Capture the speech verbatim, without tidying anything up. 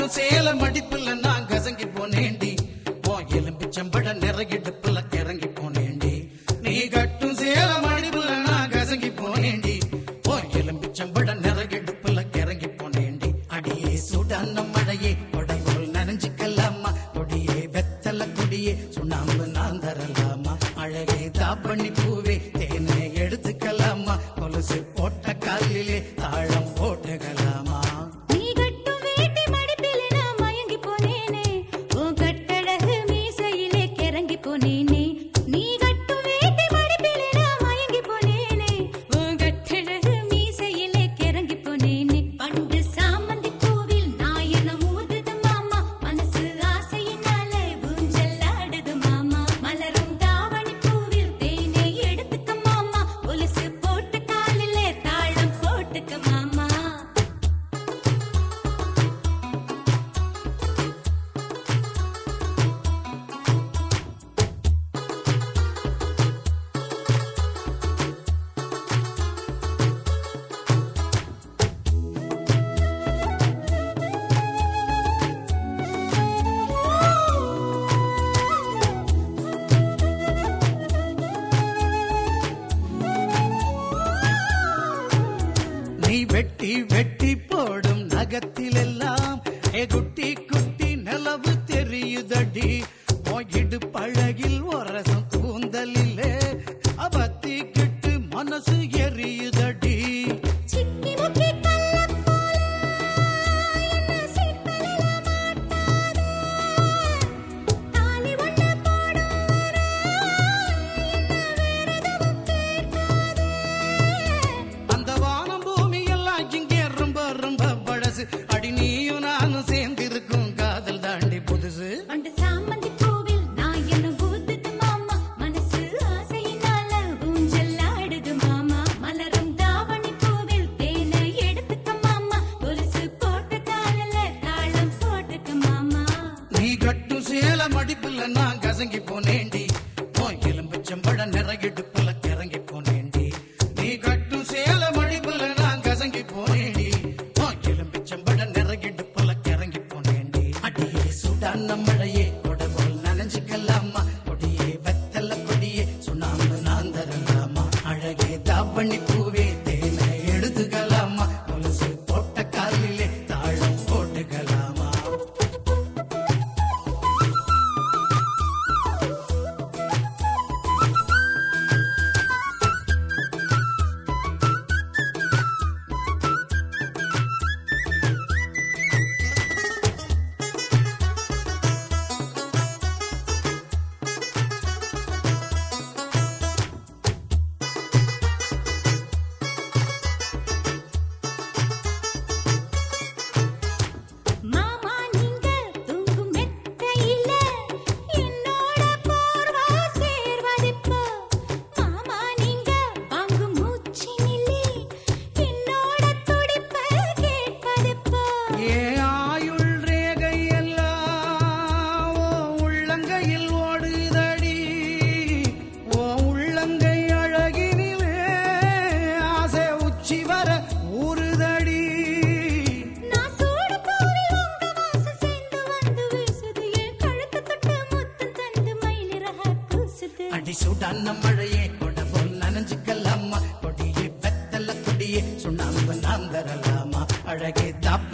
கட்டும் சேல மடிப்புல நான் கசங்கி போனேண்டி ஓ எலும்பிச்சம்பட நிறையிடுப்புல கிறங்கி போனேண்டி நீ கட்டும் சேல மடிப்புல நான் கசங்கி போனேண்டி ஓ எலும்பிச்சம்பட நிறையிடுப்புல கிறங்கி போனேண்டி அடியே சுடான மழையே கொடைபோல் நனைஞ்சுக்கலாமா கொடியே வெத்தல கொடியே சுண்ணாம்பு நான் தரலாமா அழகே தாப்பண்ணி பூவே தேனை எடுத்துக்கலாமா கொலுசு போட்ட காலிலே தாழம் போட்டுக்கலாமா வெட்டி வெட்டி போடும் நகத்திலெல்லாம் ஏ குட்டி குட்டி நிலவு தெரியுதடி போயிடு பழகில் ஒரசம் கூந்தலிலே அவத்தி கிட்டு மனசு எரியுதடி அடி நீயும் நானும் சேர்ந்திருக்கும் காதல் தாண்டி புதுசு அந்த சாமந்தி பூவில் நான் என்ன ஊத்துது மாமா மனசு ஆசையினால ஊஞ்சல் ஆடுது மாமா மலரும் தாவணி பூவில் தேனை எடுத்துக்க மாமா கொலுசு போட்ட காலில தாளம் போட்டுக்க மாமா நீ கட்டும் சேல மடிப்புல நான் கசங்கி போனேண்டி ஓ எலும்பிச்சம்பழ நிறையிடுப்புல கிறங்கி போனேண்டி நீ கட்டும் சேல மடிப்புல நான் கசங்கி போனேண்டி செம்பட நிறையிடுப்புல கிறங்கி போனேண்டி அடியே சுடான மழையே கொடைபோல் நனைஞ்சுக்கலாமா கொடியே வெத்தல கொடியே சுண்ணாம்பு நான் தரலாமா அழகே தாவணி பூவே தேனை எடுத்துக்கலாமா கொலுசு போட்ட காலிலே தாழம் போட்டுக்கலாமா அடி சுடான மழையே கொடைபோல் நனைஞ்சுக்கலாமா கொடியே வெத்தல கொடியே சுண்ணாம்பு நான் தரலாமா அழகே தாப்ப